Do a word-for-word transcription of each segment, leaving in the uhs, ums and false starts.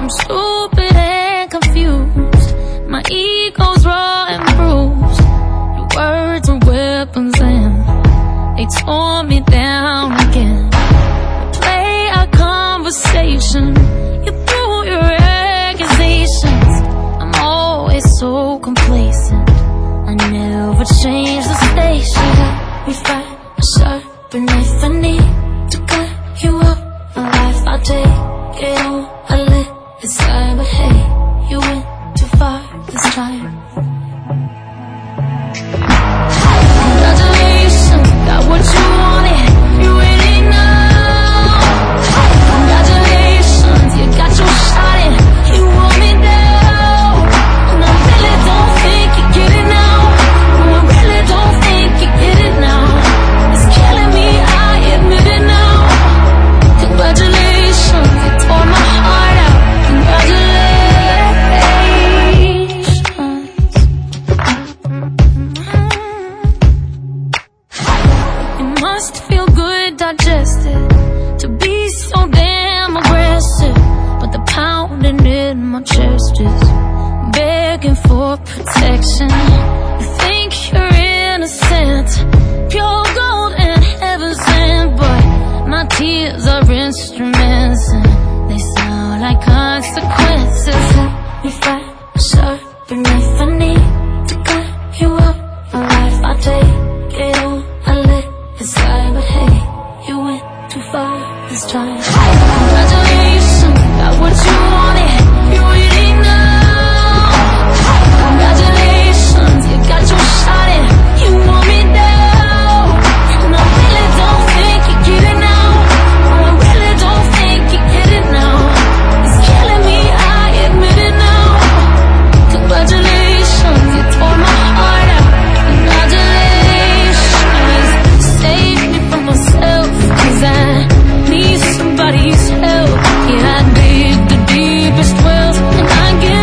I'm stupid and confused. My ego's raw and bruised. Your words are weapons and they tore me down again. You play our conversation, you threw your accusations. I'm always so complacent, I never change the station. We fight a sharper knife, I need to cut you up. A life I take it all, I let it slide. But hey, you went too far this time. Congratulations, got what you wanted, you ready now. Congratulations, you got your shot and you want me now. And I really don't think you get it now. No, I really don't think you get it now. It's killing me, I admit it now. Congratulations, you tore my heart out. Congratulations. It must feel good digested to be so damn aggressive, but the pounding in my chest is begging for protection. You think you're innocent, pure gold and heaven sent, but my tears are instruments and they sound like consequences. Let me fight a sharper knife, I need to cut you up. A life I take it all, I let it slide. But hey, you went too far this time. Congratulations, got what you wanted, you ready now. Congratulations, you got your shot and you want me now. And I really don't think you get it now. No, I really don't think you get it now. It's killing me, I admit it now. Congratulations, you tore my heart out. Congratulations, saved me from myself, 'cause I need somebody's help. Yeah, I dig the deepest wells and I get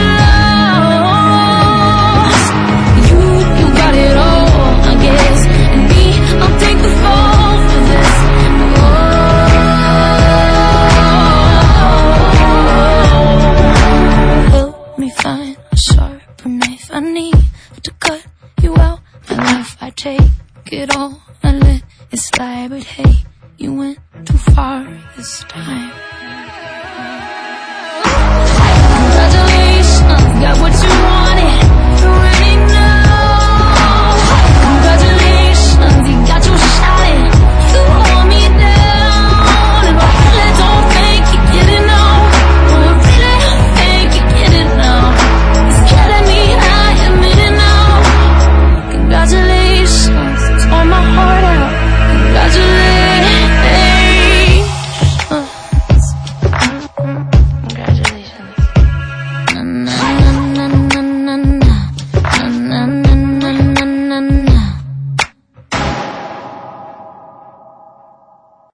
lost. You, you got it all, I guess, and me, I'll take the fall for this. Oh, help me find a sharper knife, I need to cut you out. My life I take it all, I let it slide. But hey, you went too far this time.